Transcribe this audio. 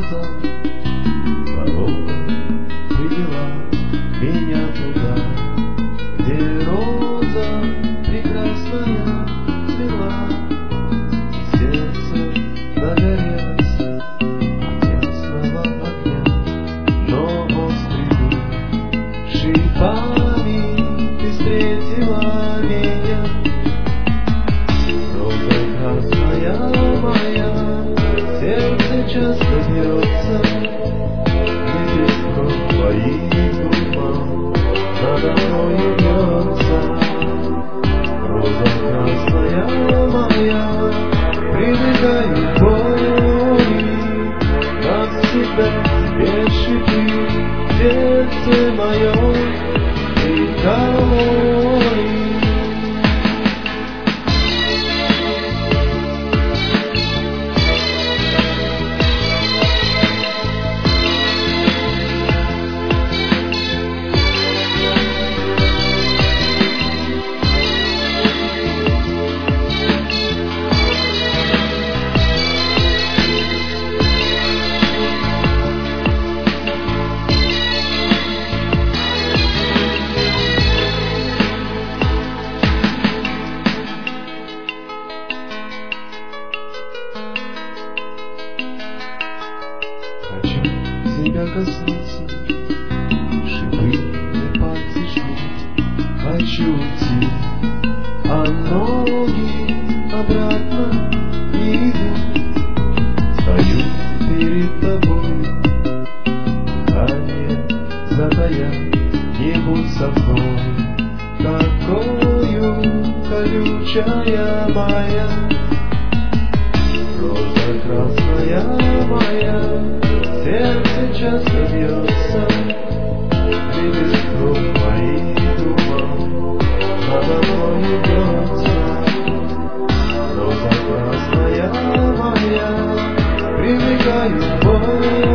роза порой привела меня туда, где роза прекрасная цвела, и сердце загорелось от ясного огня, но острыми шипами ты встретила меня. Роза красная моя, сердце часто бьется, лепестком твоих губам надо мною бьется. Роза красная моя, привыкаю к боли, навсегда тебе шипи, сердце мое, ты домой. Хочу тебя коснуться, шипы мне пальцы жмут. Хочу уйти, а ноги обратно не идут. Стою перед тобой, дыхание затая, не будь со мной такою колючая моя. Роза красная моя, сердце часто бьется, лепестком твоих губам надо мною бьется. Роза красная моя, привыкаю к боли,